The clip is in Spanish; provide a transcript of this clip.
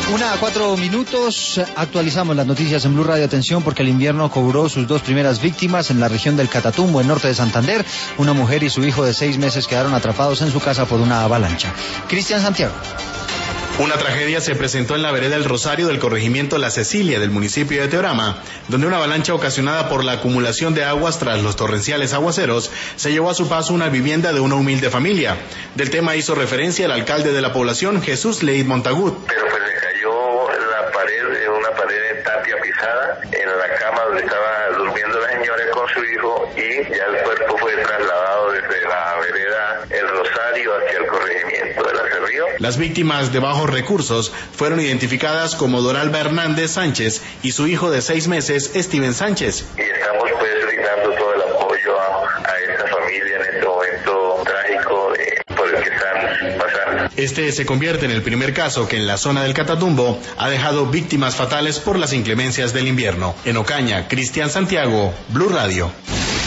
1:04, actualizamos las noticias en Blue Radio. Atención, porque el invierno cobró sus 2 primeras víctimas en la región del Catatumbo, en norte de Santander. Una mujer y su hijo de 6 meses quedaron atrapados en su casa por una avalancha. Cristian Santiago. Una tragedia se presentó en la vereda El Rosario del corregimiento La Cecilia del municipio de Teorama, donde una avalancha ocasionada por la acumulación de aguas tras los torrenciales aguaceros se llevó a su paso una vivienda de una humilde familia. Del tema hizo referencia el alcalde de la población, Jesús Leid Montagut. Pero pues le cayó la pared, una pared de tapia pisada, en la cama donde estaba durmiendo la señora con su hijo, y ya el cuerpo fue trasladado desde la vereda El Rosario hacia el corregimiento de La Cerrío. Las víctimas de bajos recursos fueron identificadas como Doralba Hernández Sánchez y su hijo de 6 meses, Steven Sánchez. Y estamos pues brindando todo el apoyo a esta familia en este momento trágico por el que están pasando. Este se convierte en el primer caso que en la zona del Catatumbo ha dejado víctimas fatales por las inclemencias del invierno. En Ocaña, Cristian Santiago, Blue Radio.